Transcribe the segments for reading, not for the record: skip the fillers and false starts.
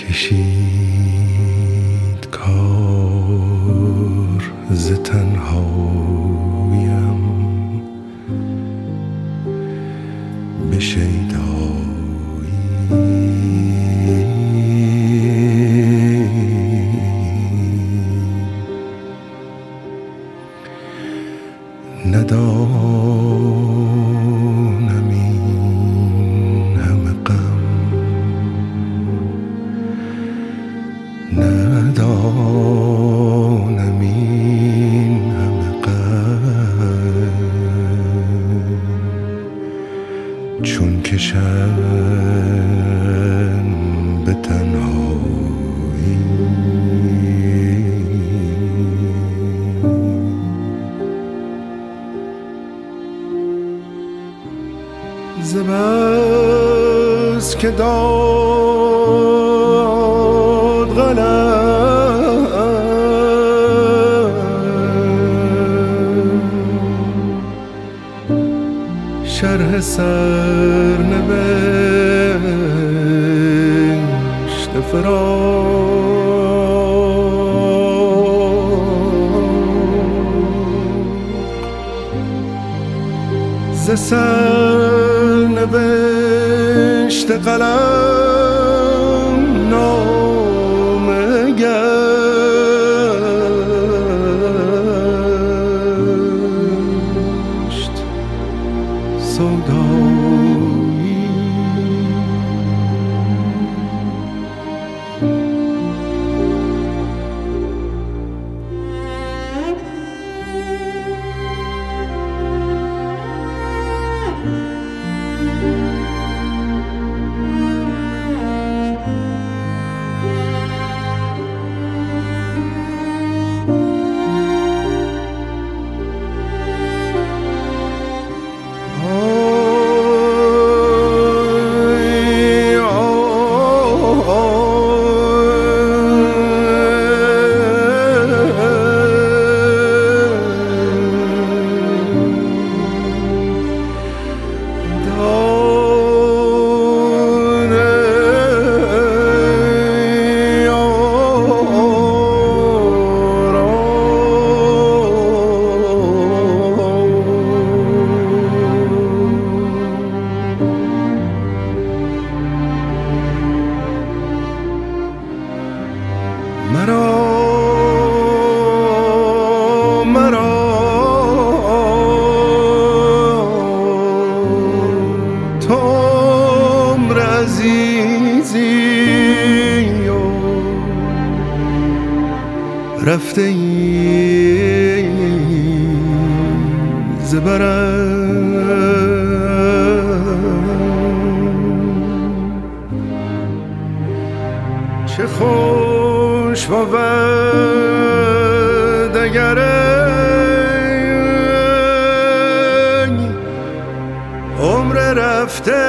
کشید کار ز تنهایم به شیدایی ندانم این همه غم ندانم این همه غم چون کشم به تنهایی ز بس که داد قلم شرح سرنوشت فراق ز سرنوشت قلم نامه گشت سودایی مرا تو عمر عزیزی و رفته ای ز برم چه خوش بود اگر عمر رفته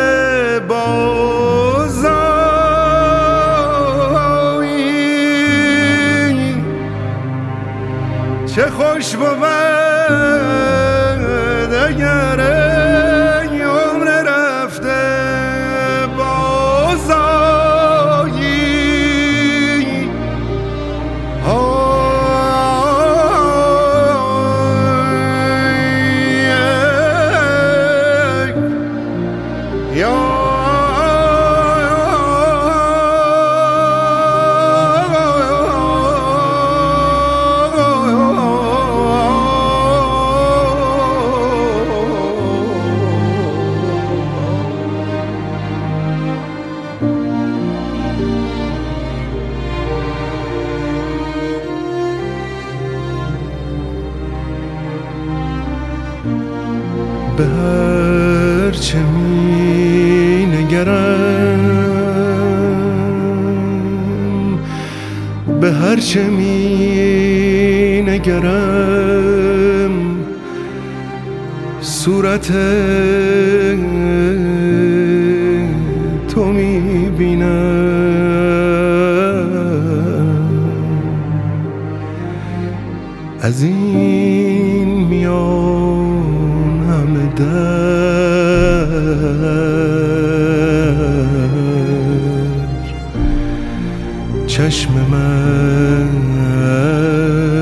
بازایی چه خوش بود اگر عمر رفته بازایی به هر چه می نگرم به هر چه می نگرم صورت تو می بینم از این میان همه در چشم من